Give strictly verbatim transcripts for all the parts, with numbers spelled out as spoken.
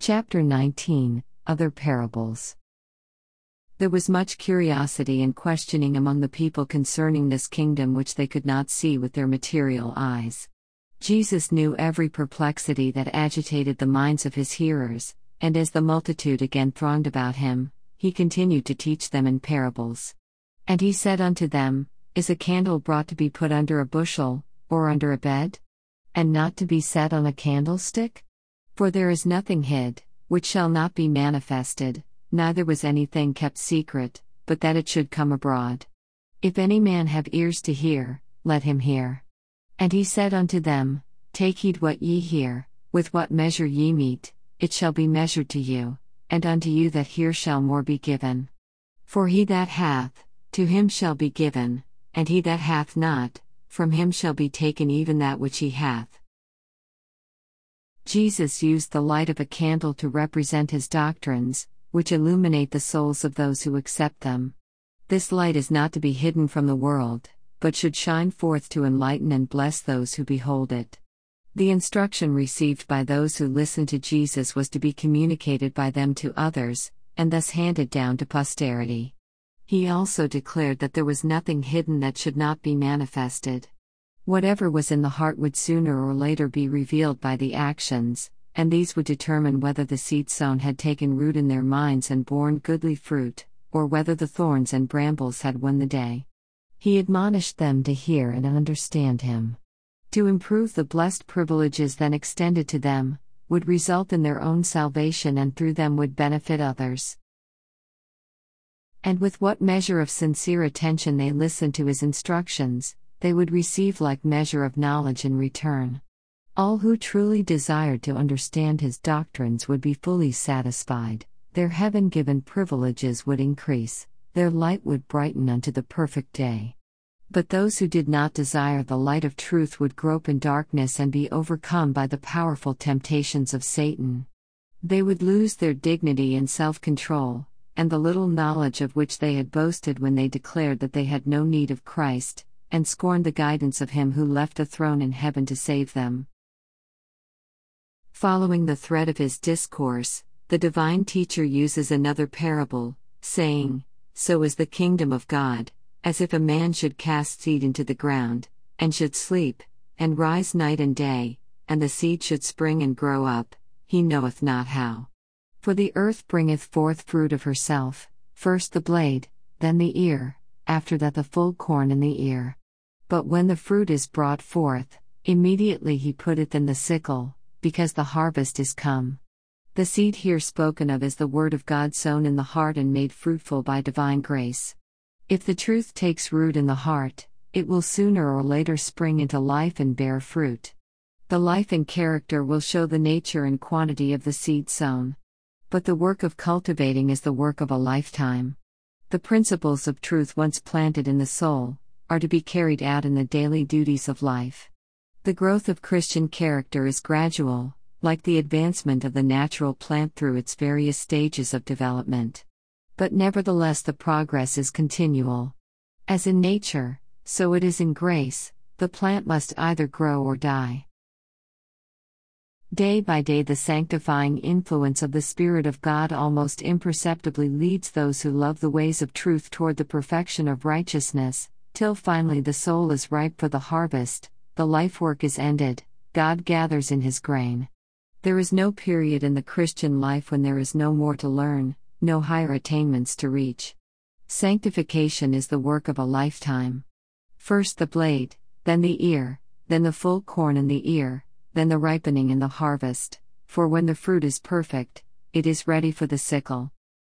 Chapter nineteen, Other Parables. There was much curiosity and questioning among the people concerning this kingdom which they could not see with their material eyes. Jesus knew every perplexity that agitated the minds of his hearers, and as the multitude again thronged about him, he continued to teach them in parables. And he said unto them, Is a candle brought to be put under a bushel, or under a bed? And not to be set on a candlestick? For there is nothing hid, which shall not be manifested, neither was anything kept secret, but that it should come abroad. If any man have ears to hear, let him hear. And he said unto them, Take heed what ye hear, with what measure ye mete, it shall be measured to you, and unto you that hear shall more be given. For he that hath, to him shall be given, and he that hath not, from him shall be taken even that which he hath. Jesus used the light of a candle to represent his doctrines, which illuminate the souls of those who accept them. This light is not to be hidden from the world, but should shine forth to enlighten and bless those who behold it. The instruction received by those who listened to Jesus was to be communicated by them to others, and thus handed down to posterity. He also declared that there was nothing hidden that should not be manifested. Whatever was in the heart would sooner or later be revealed by the actions, and these would determine whether the seed sown had taken root in their minds and borne goodly fruit, or whether the thorns and brambles had won the day. He admonished them to hear and understand him. To improve the blessed privileges then extended to them, would result in their own salvation and through them would benefit others. And with what measure of sincere attention they listened to his instructions, they would receive like measure of knowledge in return. All who truly desired to understand his doctrines would be fully satisfied, their heaven-given privileges would increase, their light would brighten unto the perfect day. But those who did not desire the light of truth would grope in darkness and be overcome by the powerful temptations of Satan. They would lose their dignity and self-control, and the little knowledge of which they had boasted when they declared that they had no need of Christ, and scorned the guidance of him who left a throne in heaven to save them. Following the thread of his discourse, the divine teacher uses another parable, saying, So is the kingdom of God, as if a man should cast seed into the ground, and should sleep, and rise night and day, and the seed should spring and grow up, he knoweth not how. For the earth bringeth forth fruit of herself, first the blade, then the ear, after that the full corn in the ear. But when the fruit is brought forth, immediately he putteth in the sickle, because the harvest is come. The seed here spoken of is the word of God sown in the heart and made fruitful by divine grace. If the truth takes root in the heart, it will sooner or later spring into life and bear fruit. The life and character will show the nature and quantity of the seed sown. But the work of cultivating is the work of a lifetime. The principles of truth once planted in the soul are to be carried out in the daily duties of life. The growth of Christian character is gradual, like the advancement of the natural plant through its various stages of development. But nevertheless the progress is continual. As in nature, so it is in grace, the plant must either grow or die. Day by day the sanctifying influence of the Spirit of God almost imperceptibly leads those who love the ways of truth toward the perfection of righteousness, till finally the soul is ripe for the harvest, the life work is ended, God gathers in his grain. There is no period in the Christian life when there is no more to learn, no higher attainments to reach. Sanctification is the work of a lifetime. First the blade, then the ear, then the full corn in the ear, then the ripening in the harvest, for when the fruit is perfect, it is ready for the sickle.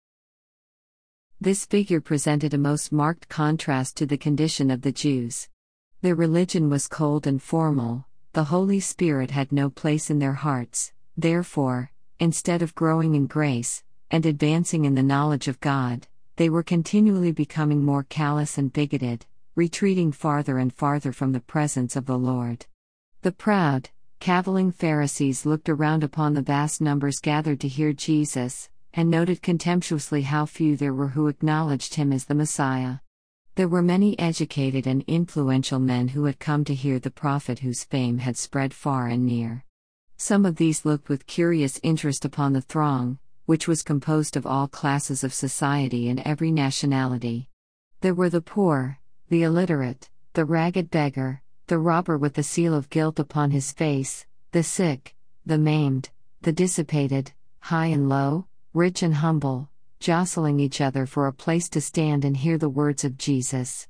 This figure presented a most marked contrast to the condition of the Jews. Their religion was cold and formal, the Holy Spirit had no place in their hearts, therefore, instead of growing in grace, and advancing in the knowledge of God, they were continually becoming more callous and bigoted, retreating farther and farther from the presence of the Lord. The proud, cavilling Pharisees looked around upon the vast numbers gathered to hear Jesus, and noted contemptuously how few there were who acknowledged him as the Messiah. There were many educated and influential men who had come to hear the prophet whose fame had spread far and near. Some of these looked with curious interest upon the throng, which was composed of all classes of society and every nationality. There were the poor, the illiterate, the ragged beggar, the robber with the seal of guilt upon his face, the sick, the maimed, the dissipated, high and low, rich and humble, jostling each other for a place to stand and hear the words of Jesus.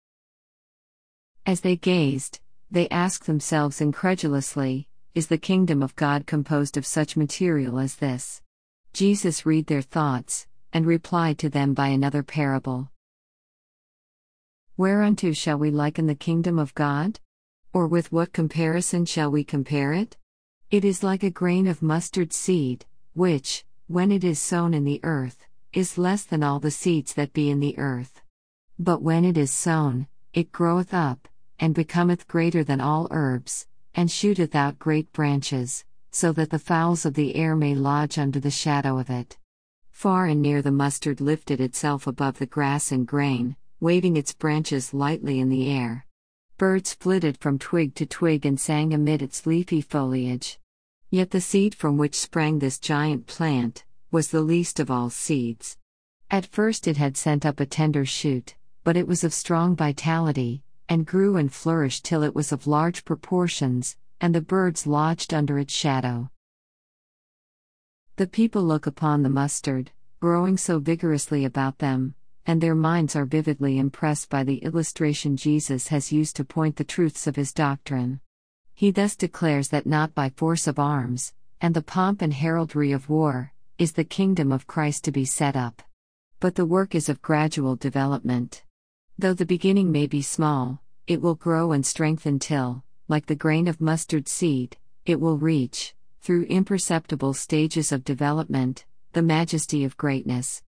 As they gazed, they asked themselves incredulously, "Is the kingdom of God composed of such material as this?" Jesus read their thoughts, and replied to them by another parable. "Whereunto shall we liken the kingdom of God? Or with what comparison shall we compare it? It is like a grain of mustard seed, which, when it is sown in the earth, is less than all the seeds that be in the earth. But when it is sown, it groweth up, and becometh greater than all herbs, and shooteth out great branches, so that the fowls of the air may lodge under the shadow of it. Far and near the mustard lifted itself above the grass and grain, waving its branches lightly in the air. Birds flitted from twig to twig and sang amid its leafy foliage. Yet the seed from which sprang this giant plant was the least of all seeds. At first it had sent up a tender shoot, but it was of strong vitality, and grew and flourished till it was of large proportions, and the birds lodged under its shadow." The people look upon the mustard, growing so vigorously about them, and their minds are vividly impressed by the illustration Jesus has used to point the truths of his doctrine. He thus declares that not by force of arms, and the pomp and heraldry of war, is the kingdom of Christ to be set up. But the work is of gradual development. Though the beginning may be small, it will grow and strengthen till, like the grain of mustard seed, it will reach, through imperceptible stages of development, the majesty of greatness.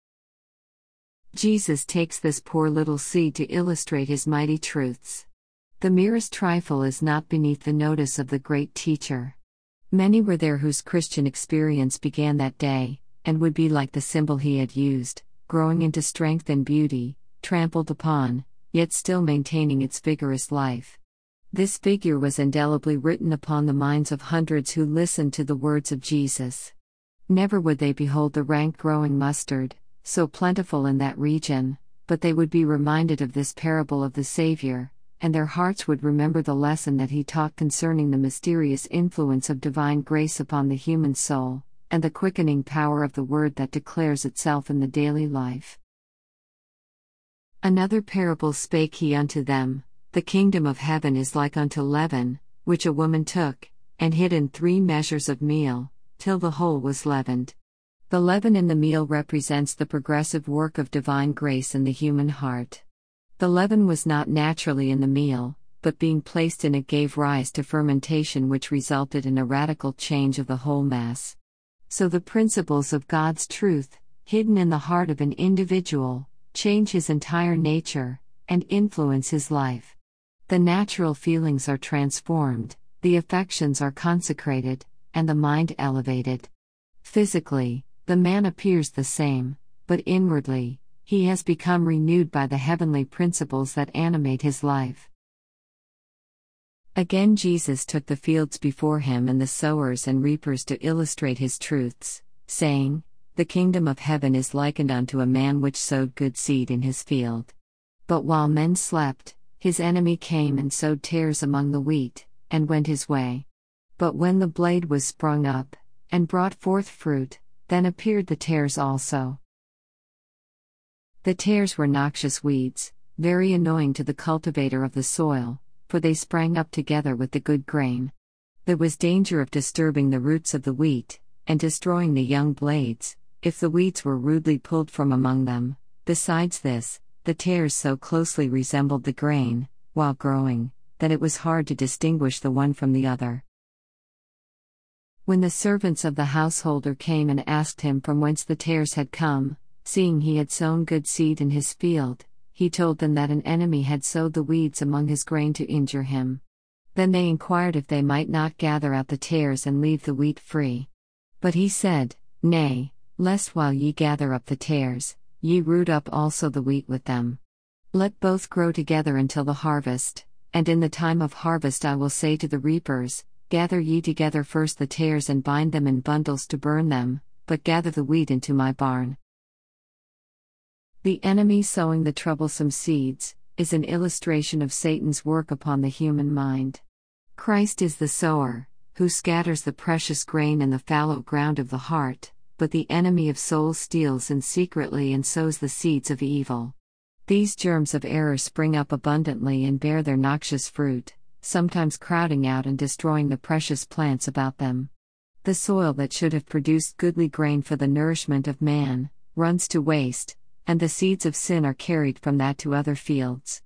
Jesus takes this poor little seed to illustrate his mighty truths. The merest trifle is not beneath the notice of the great teacher. Many were there whose Christian experience began that day, and would be like the symbol he had used, growing into strength and beauty, trampled upon, yet still maintaining its vigorous life. This figure was indelibly written upon the minds of hundreds who listened to the words of Jesus. Never would they behold the rank growing mustard, so plentiful in that region, but they would be reminded of this parable of the Savior, and their hearts would remember the lesson that he taught concerning the mysterious influence of divine grace upon the human soul, and the quickening power of the word that declares itself in the daily life. Another parable spake he unto them, "The kingdom of heaven is like unto leaven, which a woman took, and hid in three measures of meal, till the whole was leavened." The leaven in the meal represents the progressive work of divine grace in the human heart. The leaven was not naturally in the meal, but being placed in it gave rise to fermentation, which resulted in a radical change of the whole mass. So the principles of God's truth, hidden in the heart of an individual, change his entire nature, and influence his life. The natural feelings are transformed, the affections are consecrated, and the mind elevated. Physically, the man appears the same, but inwardly, he has become renewed by the heavenly principles that animate his life. Again Jesus took the fields before him and the sowers and reapers to illustrate his truths, saying, "The kingdom of heaven is likened unto a man which sowed good seed in his field. But while men slept, his enemy came and sowed tares among the wheat, and went his way. But when the blade was sprung up, and brought forth fruit, then appeared the tares also." The tares were noxious weeds, very annoying to the cultivator of the soil, for they sprang up together with the good grain. There was danger of disturbing the roots of the wheat, and destroying the young blades, if the weeds were rudely pulled from among them. Besides this, the tares so closely resembled the grain, while growing, that it was hard to distinguish the one from the other. When the servants of the householder came and asked him from whence the tares had come, seeing he had sown good seed in his field, he told them that an enemy had sowed the weeds among his grain to injure him. Then they inquired if they might not gather out the tares and leave the wheat free. But he said, "Nay, lest while ye gather up the tares, ye root up also the wheat with them. Let both grow together until the harvest, and in the time of harvest I will say to the reapers, Gather ye together first the tares and bind them in bundles to burn them, but gather the wheat into my barn. The enemy sowing the troublesome seeds is an illustration of Satan's work upon the human mind. Christ is the sower, who scatters the precious grain in the fallow ground of the heart, but the enemy of souls steals in secretly and sows the seeds of evil. These germs of error spring up abundantly and bear their noxious fruit, sometimes crowding out and destroying the precious plants about them. The soil that should have produced goodly grain for the nourishment of man runs to waste, and the seeds of sin are carried from that to other fields.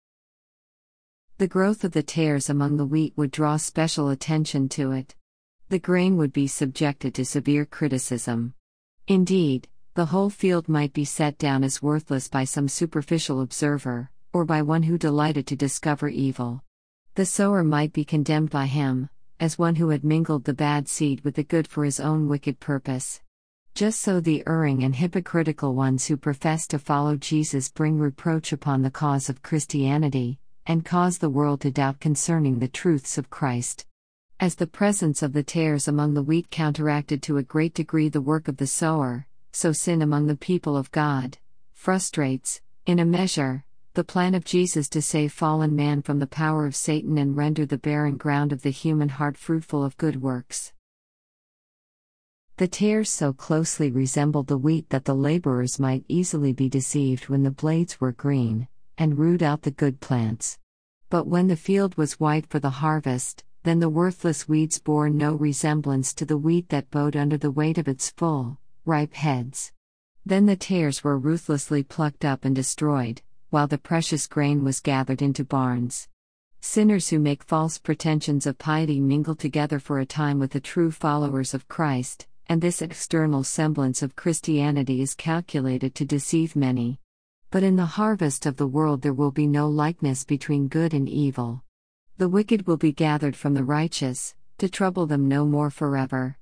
The growth of the tares among the wheat would draw special attention to it. The grain would be subjected to severe criticism. Indeed, the whole field might be set down as worthless by some superficial observer, or by one who delighted to discover evil. The sower might be condemned by him, as one who had mingled the bad seed with the good for his own wicked purpose. Just so the erring and hypocritical ones who profess to follow Jesus bring reproach upon the cause of Christianity, and cause the world to doubt concerning the truths of Christ. As the presence of the tares among the wheat counteracted to a great degree the work of the sower, so sin among the people of God frustrates, in a measure, the plan of Jesus to save fallen man from the power of Satan and render the barren ground of the human heart fruitful of good works. The tares so closely resembled the wheat that the laborers might easily be deceived when the blades were green, and root out the good plants. But when the field was white for the harvest, then the worthless weeds bore no resemblance to the wheat that bowed under the weight of its full, ripe heads. Then the tares were ruthlessly plucked up and destroyed, while the precious grain was gathered into barns. Sinners who make false pretensions of piety mingle together for a time with the true followers of Christ, and this external semblance of Christianity is calculated to deceive many. But in the harvest of the world there will be no likeness between good and evil. The wicked will be gathered from the righteous, to trouble them no more forever.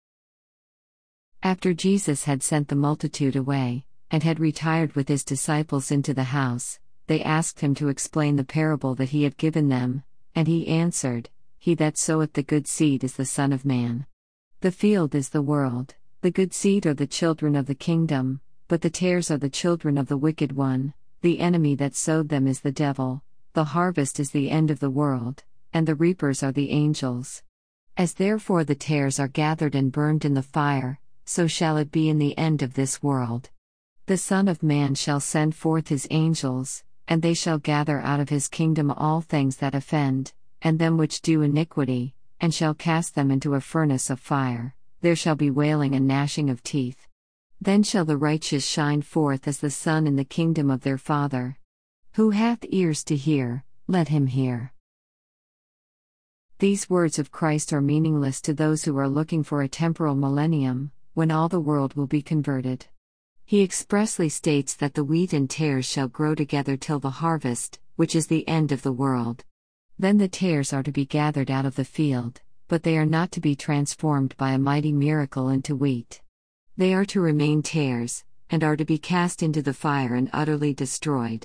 After Jesus had sent the multitude away, and had retired with his disciples into the house, they asked him to explain the parable that he had given them, and he answered, He that soweth the good seed is the Son of Man. The field is the world, the good seed are the children of the kingdom, but the tares are the children of the wicked one, the enemy that sowed them is the devil, the harvest is the end of the world, and the reapers are the angels. As therefore the tares are gathered and burned in the fire, so shall it be in the end of this world. The Son of Man shall send forth his angels, and they shall gather out of his kingdom all things that offend, and them which do iniquity, and shall cast them into a furnace of fire. There shall be wailing and gnashing of teeth. Then shall the righteous shine forth as the sun in the kingdom of their Father. Who hath ears to hear, let him hear. These words of Christ are meaningless to those who are looking for a temporal millennium, when all the world will be converted. He expressly states that the wheat and tares shall grow together till the harvest, which is the end of the world. Then the tares are to be gathered out of the field, but they are not to be transformed by a mighty miracle into wheat. They are to remain tares, and are to be cast into the fire and utterly destroyed.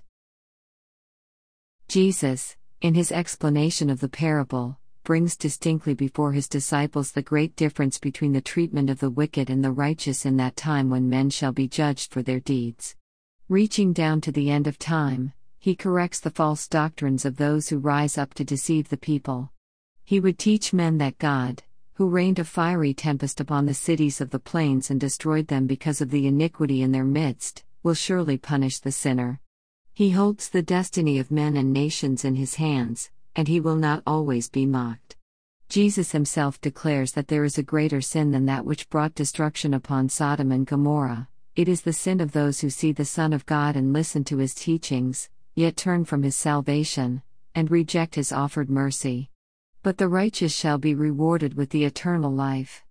Jesus, in his explanation of the parable, brings distinctly before his disciples the great difference between the treatment of the wicked and the righteous in that time when men shall be judged for their deeds. Reaching down to the end of time, he corrects the false doctrines of those who rise up to deceive the people. He would teach men that God, who rained a fiery tempest upon the cities of the plains and destroyed them because of the iniquity in their midst, will surely punish the sinner. He holds the destiny of men and nations in his hands, and he will not always be mocked. Jesus himself declares that there is a greater sin than that which brought destruction upon Sodom and Gomorrah. It is the sin of those who see the Son of God and listen to his teachings, yet turn from his salvation, and reject his offered mercy. But the righteous shall be rewarded with the eternal life.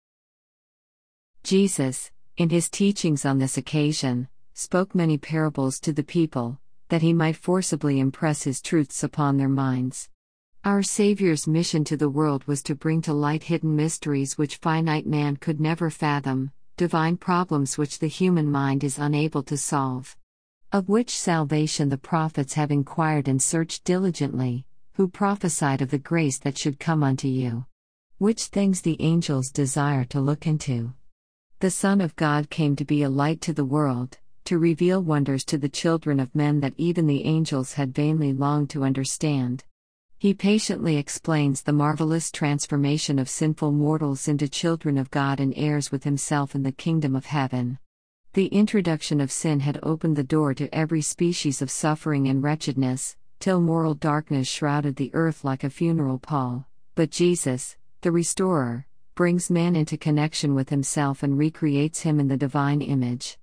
Jesus, in his teachings on this occasion, spoke many parables to the people, that he might forcibly impress his truths upon their minds. Our Savior's mission to the world was to bring to light hidden mysteries which finite man could never fathom, divine problems which the human mind is unable to solve. Of which salvation the prophets have inquired and searched diligently, who prophesied of the grace that should come unto you. which things the angels desire to look into. The Son of God came to be a light to the world, to reveal wonders to the children of men that even the angels had vainly longed to understand. He patiently explains the marvelous transformation of sinful mortals into children of God and heirs with himself in the kingdom of heaven. The introduction of sin had opened the door to every species of suffering and wretchedness, till moral darkness shrouded the earth like a funeral pall, but Jesus, the Restorer, brings man into connection with himself and recreates him in the divine image.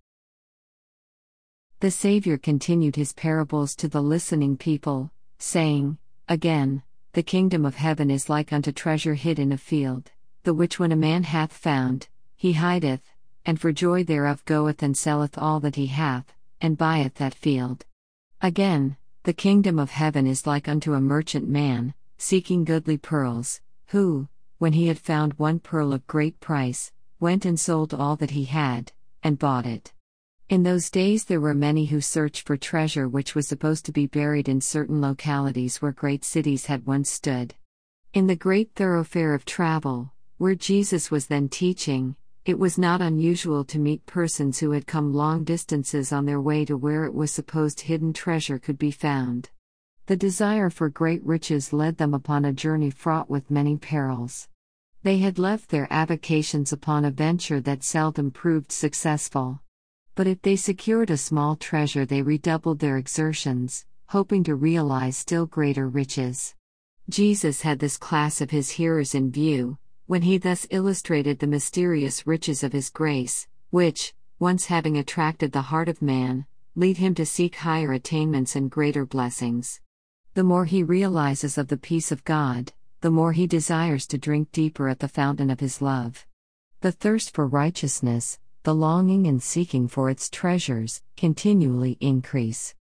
The Savior continued his parables to the listening people, saying, Again, the kingdom of heaven is like unto treasure hid in a field, the which when a man hath found, he hideth, and for joy thereof goeth and selleth all that he hath, and buyeth that field. Again, the kingdom of heaven is like unto a merchant man, seeking goodly pearls, who, when he had found one pearl of great price, went and sold all that he had, and bought it. In those days there were many who searched for treasure which was supposed to be buried in certain localities where great cities had once stood. In the great thoroughfare of travel, where Jesus was then teaching, it was not unusual to meet persons who had come long distances on their way to where it was supposed hidden treasure could be found. The desire for great riches led them upon a journey fraught with many perils. They had left their avocations upon a venture that seldom proved successful. But if they secured a small treasure, they redoubled their exertions, hoping to realize still greater riches. Jesus had this class of his hearers in view, when he thus illustrated the mysterious riches of his grace, which, once having attracted the heart of man, lead him to seek higher attainments and greater blessings. The more he realizes of the peace of God, the more he desires to drink deeper at the fountain of his love. The thirst for righteousness, the longing and seeking for its treasures, continually increase.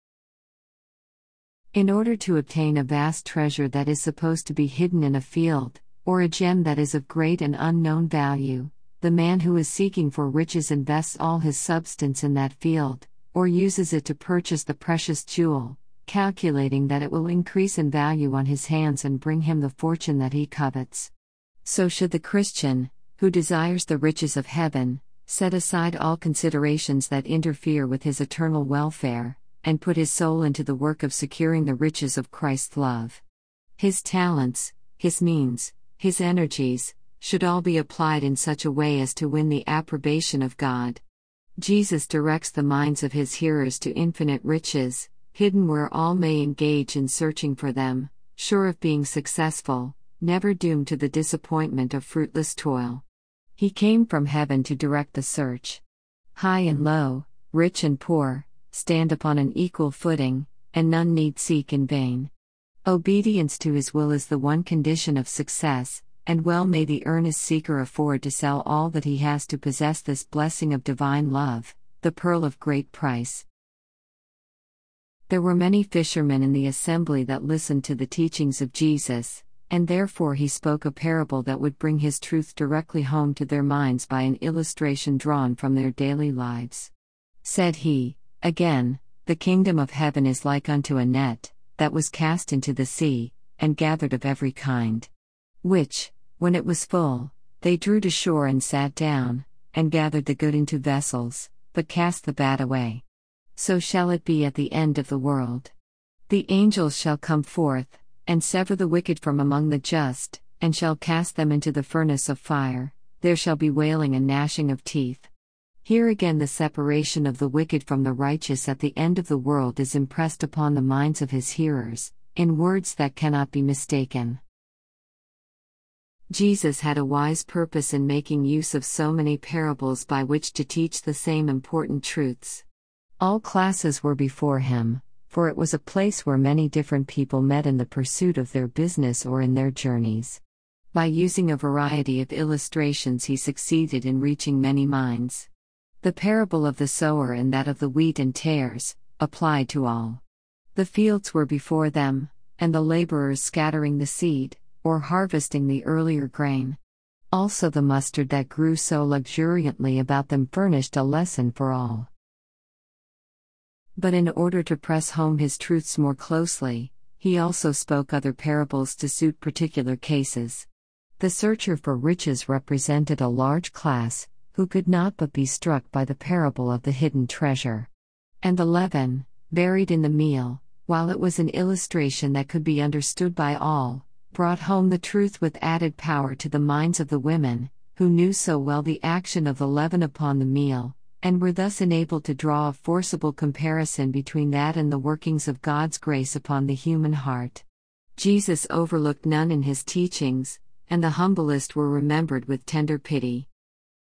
In order to obtain a vast treasure that is supposed to be hidden in a field, or a gem that is of great and unknown value, the man who is seeking for riches invests all his substance in that field, or uses it to purchase the precious jewel, calculating that it will increase in value on his hands and bring him the fortune that he covets. So should the Christian, who desires the riches of heaven, set aside all considerations that interfere with his eternal welfare, and put his soul into the work of securing the riches of Christ's love. His talents, his means, his energies, should all be applied in such a way as to win the approbation of God. Jesus directs the minds of his hearers to infinite riches, hidden where all may engage in searching for them, sure of being successful, never doomed to the disappointment of fruitless toil. He came from heaven to direct the search. High and low, rich and poor, stand upon an equal footing, and none need seek in vain. Obedience to his will is the one condition of success, and well may the earnest seeker afford to sell all that he has to possess this blessing of divine love, the pearl of great price. There were many fishermen in the assembly that listened to the teachings of Jesus, and therefore he spoke a parable that would bring his truth directly home to their minds by an illustration drawn from their daily lives. Said he, Again, the kingdom of heaven is like unto a net, that was cast into the sea, and gathered of every kind. Which, when it was full, they drew to shore and sat down, and gathered the good into vessels, but cast the bad away. So shall it be at the end of the world. The angels shall come forth, and sever the wicked from among the just, and shall cast them into the furnace of fire. There shall be wailing and gnashing of teeth. Here again the separation of the wicked from the righteous at the end of the world is impressed upon the minds of his hearers, in words that cannot be mistaken. Jesus had a wise purpose in making use of so many parables by which to teach the same important truths. All classes were before him, for it was a place where many different people met in the pursuit of their business or in their journeys. By using a variety of illustrations he succeeded in reaching many minds. The parable of the sower and that of the wheat and tares applied to all. The fields were before them, and the laborers scattering the seed, or harvesting the earlier grain. Also the mustard that grew so luxuriantly about them furnished a lesson for all. But in order to press home his truths more closely, he also spoke other parables to suit particular cases. The searcher for riches represented a large class, who could not but be struck by the parable of the hidden treasure. And the leaven, buried in the meal, while it was an illustration that could be understood by all, brought home the truth with added power to the minds of the women, who knew so well the action of the leaven upon the meal, and were thus enabled to draw a forcible comparison between that and the workings of God's grace upon the human heart. Jesus overlooked none in his teachings, and the humblest were remembered with tender pity.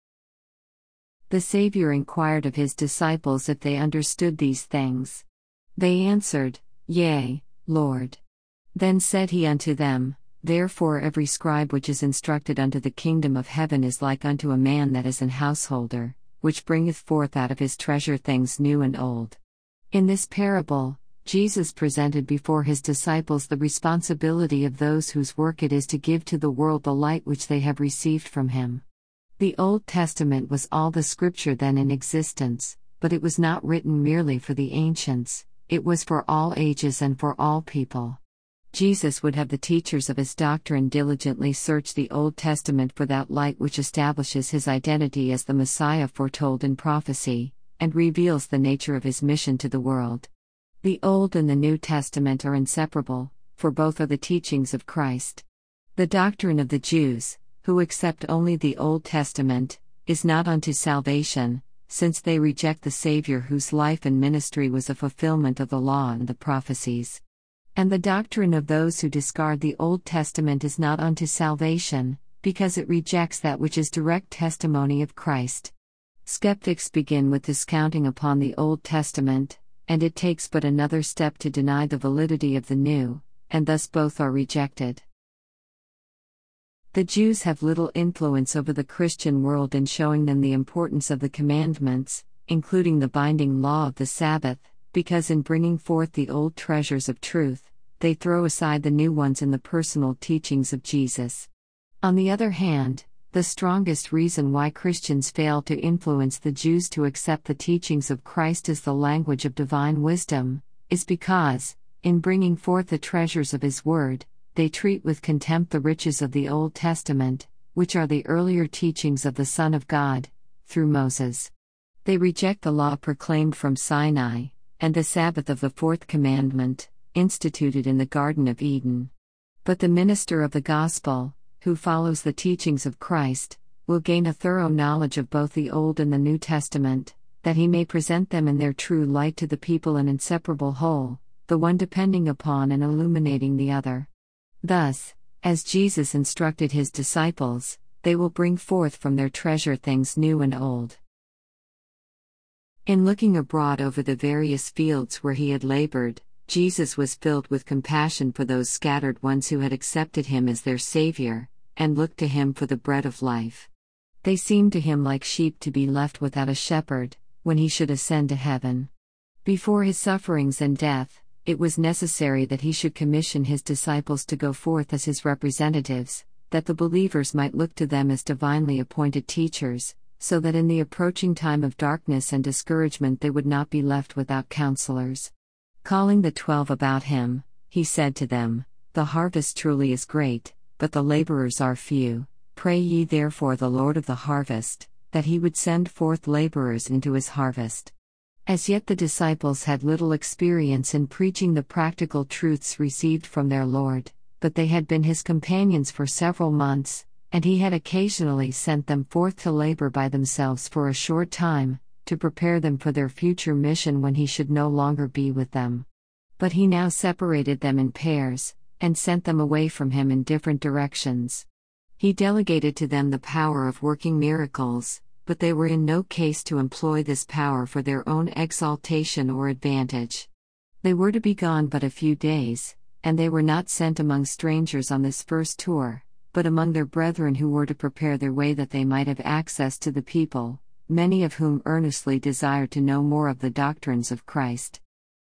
The Savior inquired of his disciples if they understood these things. They answered, Yea, Lord. Then said he unto them, Therefore every scribe which is instructed unto the kingdom of heaven is like unto a man that is an householder, which bringeth forth out of his treasure things new and old. In this parable, Jesus presented before his disciples the responsibility of those whose work it is to give to the world the light which they have received from him. The Old Testament was all the scripture then in existence, but it was not written merely for the ancients, it was for all ages and for all people. Jesus would have the teachers of his doctrine diligently search the Old Testament for that light which establishes his identity as the Messiah foretold in prophecy, and reveals the nature of his mission to the world. The Old and the New Testament are inseparable, for both are the teachings of Christ. The doctrine of the Jews, who accept only the Old Testament, is not unto salvation, since they reject the Savior whose life and ministry was a fulfillment of the law and the prophecies. And the doctrine of those who discard the Old Testament is not unto salvation, because it rejects that which is direct testimony of Christ. Skeptics begin with discounting upon the Old Testament, and it takes but another step to deny the validity of the New, and thus both are rejected. The Jews have little influence over the Christian world in showing them the importance of the commandments, including the binding law of the Sabbath, because in bringing forth the old treasures of truth, they throw aside the new ones in the personal teachings of Jesus. On the other hand, the strongest reason why Christians fail to influence the Jews to accept the teachings of Christ as the language of divine wisdom, is because, in bringing forth the treasures of his word, they treat with contempt the riches of the Old Testament, which are the earlier teachings of the Son of God, through Moses. They reject the law proclaimed from Sinai, and the Sabbath of the fourth commandment, instituted in the Garden of Eden. But the minister of the gospel, who follows the teachings of Christ, will gain a thorough knowledge of both the Old and the New Testament, that he may present them in their true light to the people an inseparable whole, the one depending upon and illuminating the other. Thus, as Jesus instructed his disciples, they will bring forth from their treasure things new and old. In looking abroad over the various fields where he had labored, Jesus was filled with compassion for those scattered ones who had accepted him as their Savior, and looked to him for the bread of life. They seemed to him like sheep to be left without a shepherd, when he should ascend to heaven. Before his sufferings and death, it was necessary that he should commission his disciples to go forth as his representatives, that the believers might look to them as divinely appointed teachers, so that in the approaching time of darkness and discouragement they would not be left without counselors. Calling the twelve about him, he said to them, The harvest truly is great, but the laborers are few. Pray ye therefore the Lord of the harvest, that he would send forth laborers into his harvest. As yet the disciples had little experience in preaching the practical truths received from their Lord, but they had been his companions for several months, and he had occasionally sent them forth to labor by themselves for a short time, to prepare them for their future mission when he should no longer be with them. But he now separated them in pairs, and sent them away from him in different directions. He delegated to them the power of working miracles, but they were in no case to employ this power for their own exaltation or advantage. They were to be gone but a few days, and they were not sent among strangers on this first tour, but among their brethren who were to prepare their way that they might have access to the people, many of whom earnestly desired to know more of the doctrines of Christ.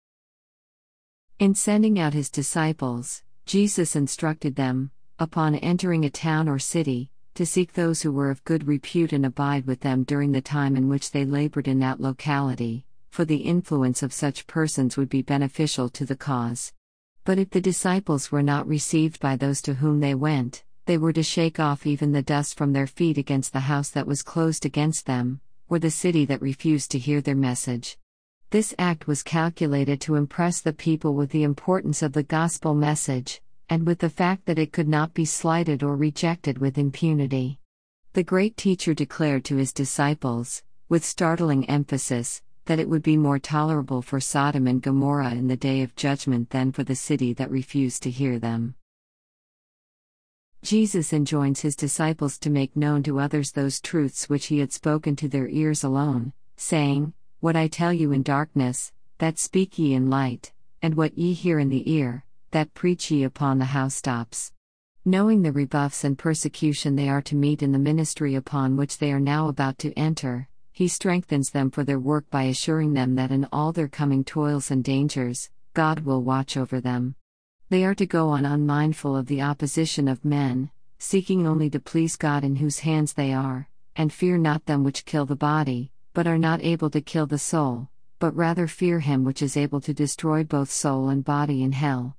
In sending out his disciples, Jesus instructed them, upon entering a town or city, to seek those who were of good repute and abide with them during the time in which they labored in that locality, for the influence of such persons would be beneficial to the cause. But if the disciples were not received by those to whom they went, They were to shake off even the dust from their feet against the house that was closed against them, or the city that refused to hear their message. This act was calculated to impress the people with the importance of the gospel message, and with the fact that it could not be slighted or rejected with impunity. The great teacher declared to his disciples, with startling emphasis, that it would be more tolerable for Sodom and Gomorrah in the day of judgment than for the city that refused to hear them. Jesus enjoins his disciples to make known to others those truths which he had spoken to their ears alone, saying, "What I tell you in darkness, that speak ye in light, and what ye hear in the ear, that preach ye upon the housetops." Knowing the rebuffs and persecution they are to meet in the ministry upon which they are now about to enter, he strengthens them for their work by assuring them that in all their coming toils and dangers, God will watch over them. They are to go on unmindful of the opposition of men, seeking only to please God in whose hands they are, and fear not them which kill the body, but are not able to kill the soul, but rather fear him which is able to destroy both soul and body in hell.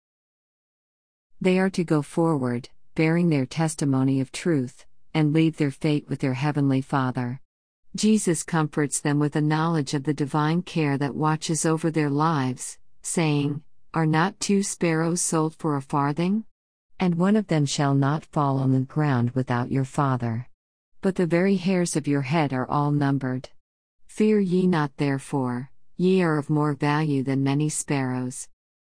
They are to go forward, bearing their testimony of truth, and leave their fate with their heavenly Father. Jesus comforts them with a knowledge of the divine care that watches over their lives, saying, "Are not two sparrows sold for a farthing? And one of them shall not fall on the ground without your Father. But the very hairs of your head are all numbered. Fear ye not therefore, ye are of more value than many sparrows."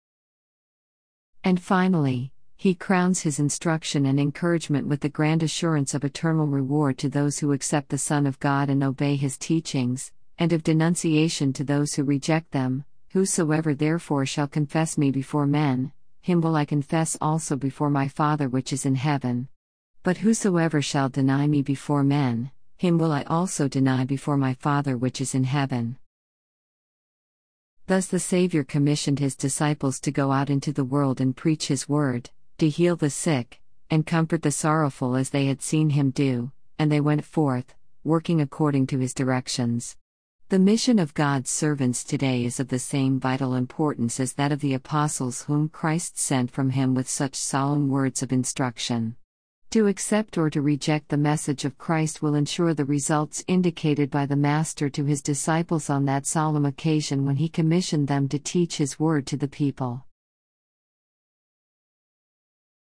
And finally, he crowns his instruction and encouragement with the grand assurance of eternal reward to those who accept the Son of God and obey his teachings, and of denunciation to those who reject them. "Whosoever therefore shall confess me before men, him will I confess also before my Father which is in heaven. But whosoever shall deny me before men, him will I also deny before my Father which is in heaven." Thus the Savior commissioned his disciples to go out into the world and preach his word, to heal the sick, and comfort the sorrowful as they had seen him do, and they went forth, working according to his directions. The mission of God's servants today is of the same vital importance as that of the apostles whom Christ sent from him with such solemn words of instruction. To accept or to reject the message of Christ will ensure the results indicated by the Master to his disciples on that solemn occasion when he commissioned them to teach his word to the people.